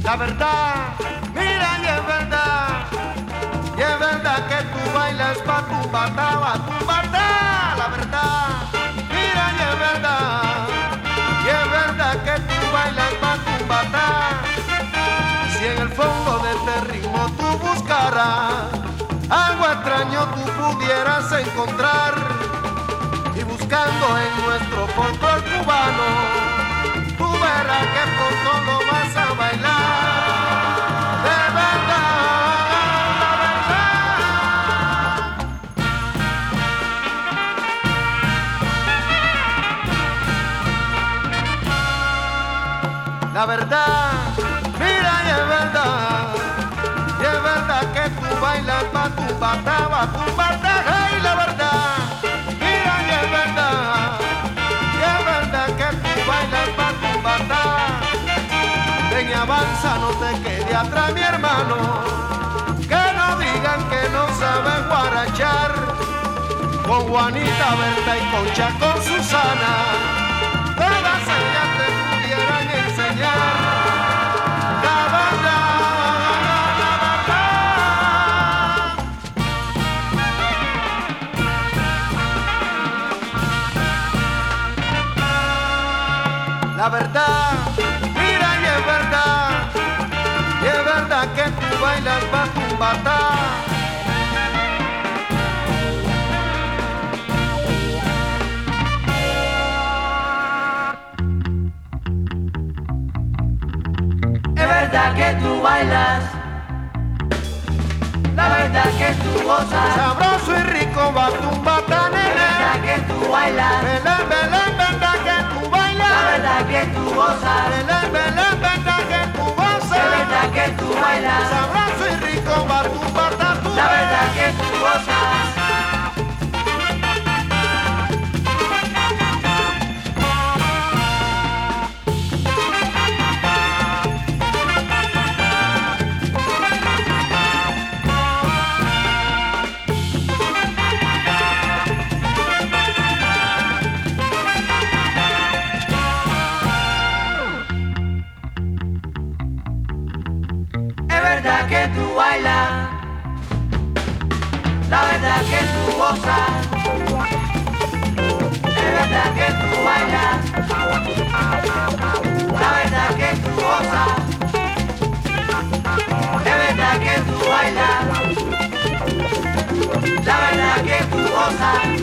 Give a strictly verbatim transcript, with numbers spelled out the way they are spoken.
La verdad, mira, y es verdad, y es verdad que tú bailas pa' tu bata, pa' tu bata. La verdad, mira, y es verdad, y es verdad que tú bailas pa' tu bata. Si en el fondo de este ritmo tú buscaras algo extraño tú pudieras encontrar, y buscando en nuestro folclor cubano tú verás que pronto lo vas a bailar. De verdad, la verdad, la verdad, mira, y es verdad, y es verdad que tú bailas pa' tu bata, pa' tu bata. Y la verdad, mira, y es verdad, y es verdad que tú bailas pa' tu bata. Ven y avanza, no te quede atrás, mi hermano, que no digan que no sabes guarachar. Con Juanita, Berta y Concha, con Susana, todas ellas te pudieran enseñar. La verdad, la verdad, mira, y es verdad, y es verdad que tú bailas pa' tu bata. Es verdad que tú bailas, la verdad que tú gozas, Sabroso y rico va tu bata, es nene. verdad que tú bailas, Belén, Belén, verdad que tú bailas. la verdad que tú gozas, Belén, Belén, verdad que tú gozas. es verdad que tú bailas, Sabroso y rico va tu bata, tú la verdad ves. que tú gozas. Es verdad que tú bailas, la verdad que tú gozas, es verdad que tú bailas, la verdad que tú gozas, es verdad que tú bailas, la verdad que tú gozas.